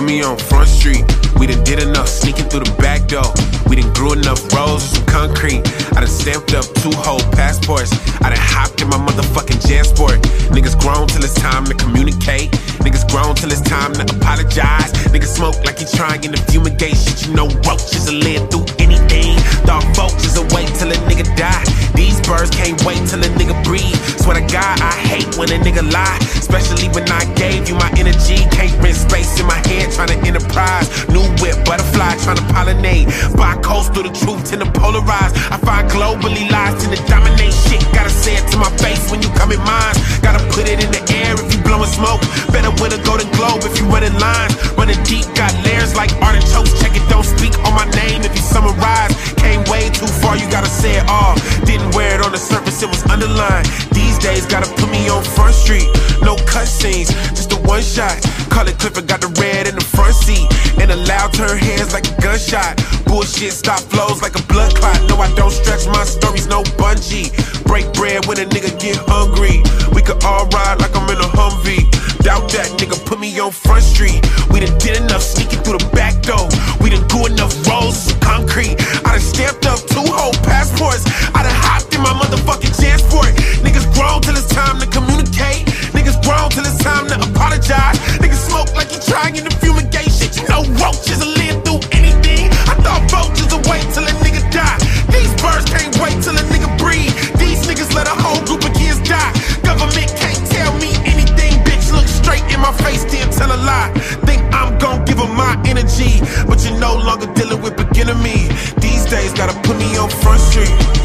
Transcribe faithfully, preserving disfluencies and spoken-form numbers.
me on Front Street. We done did enough sneaking through the back door. We done grew enough roads with some concrete. I done stamped up two whole passports. I done hopped in my motherfucking JetSport. Niggas grown till it's time to communicate. Niggas grown till it's time to apologize. Niggas smoke like he trying to fumigate shit. You know roaches will live through anything. Thought folks is a wait till a nigga die. These birds can't wait till a nigga breathe. Swear to God, I hate when a nigga lie. Especially when I gave you my energy. Can't rent space in my head trying to enterprise. New whip, butterfly trying to pollinate. Buy coast through the truth tend to polarize. I find globally lies tend to dominate shit. Gotta say it to my face when you come in mine. Gotta put it in the air if you blowing smoke. Better win a golden globe if you running lines. Running deep, got layers like artichokes. Check it, don't speak on my name if you summarize. Came way too far, you gotta say it all. Didn't wear it on the surface, it was underlined. These days, gotta put me on Front Street. No cutscenes, just a one shot. Call it Clifford, got the red in the front seat. And allowed turn heads like a gunshot. Bullshit stop flows like a blood clot. No, I don't stretch my stories, no bungee. Break bread when a nigga get hungry. We could all ride like I'm in a Humvee. Doubt that, nigga, put me on Front Street. We done did enough sneaking through the back door. We done grew enough roads with concrete. I done stamped up two whole passports. I done hopped in my motherfucking JetSport. Niggas grown till it's time to communicate. Niggas grown till it's time to apologize. Niggas smoke like you trying to fumigate shit. You know roaches will live through anything. I thought roaches will wait till a nigga die. These birds can't wait till a nigga breathe. These niggas let a whole group of kids die. Government can't tell me anything, bitch. Look straight in my face, then tell a lie. Think I'm gon' give them my energy, but you're no longer dealing with beginner me. These days gotta put me on Front Street.